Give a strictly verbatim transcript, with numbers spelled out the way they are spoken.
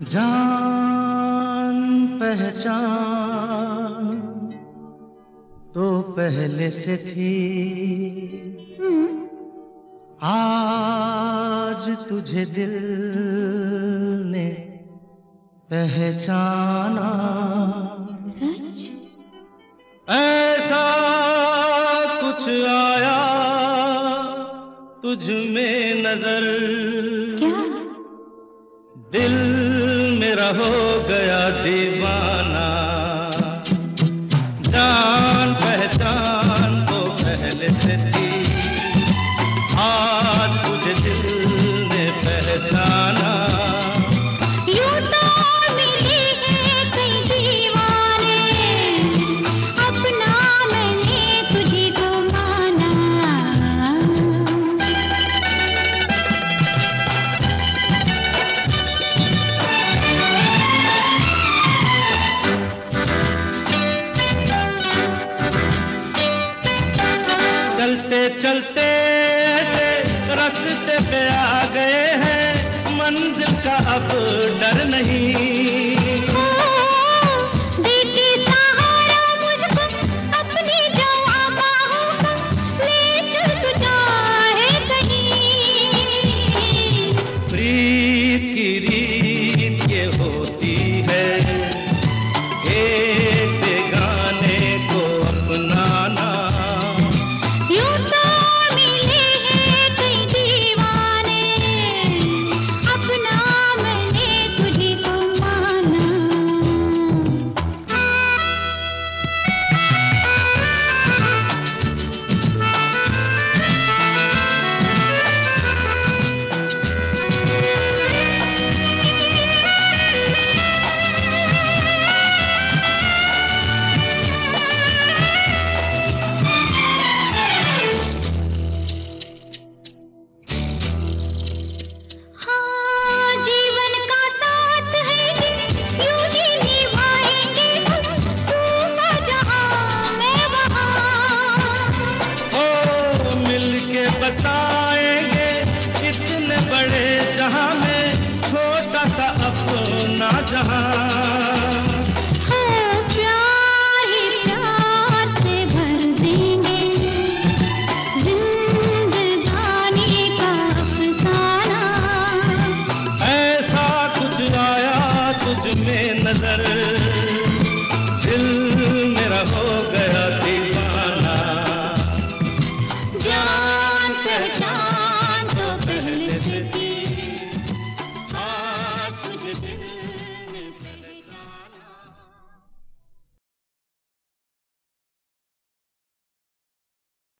जान पहचान तो पहले से थी, आज तुझे दिल ने पहचाना। सच? ऐसा कुछ आया तुझ में नजर, क्या? दिल मेरा हो गया दीवाना। जान पहचान तो पहले से थी, आज तुझे दिल ने पहचाना। यूं तो मिले हैं कई दीवाने, अपना मैंने तुझे को माना। चलते चलते ऐसे रास्ते पे आ गए हैं, मंजिल का अब डर नहीं। देती सहारा मुझको अपनी जवां बाहों का, ले चल तू चाहे कहीं। प्रीत की रीत ये होती है, एक बेगाने को अपनाना। यूं तो मिले हैं कई दीवाने, अपना मैंने तुझे को माना। हाँ, जीवन का साथ है ये, यूं ही निभाएंगे हम, तू ना जहाँ मैं वहाँ। ओ मिलके बसाएंगे इतने बड़े जहां में, छोटा सा अपना जहां। हाँ, प्यार ही प्यार से भर देंगे, जिंदगानी का अफसाना। ऐसा कुछ आया तुझ में नजर,